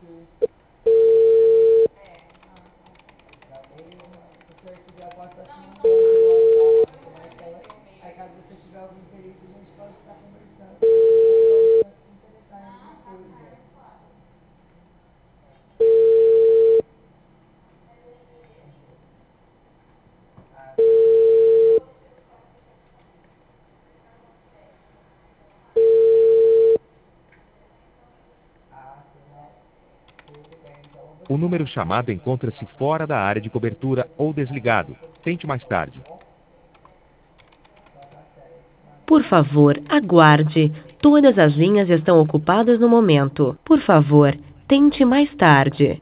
O número chamado encontra-se fora da área de cobertura ou desligado. Tente mais tarde. Por favor, aguarde. Todas as linhas estão ocupadas no momento. Por favor, tente mais tarde.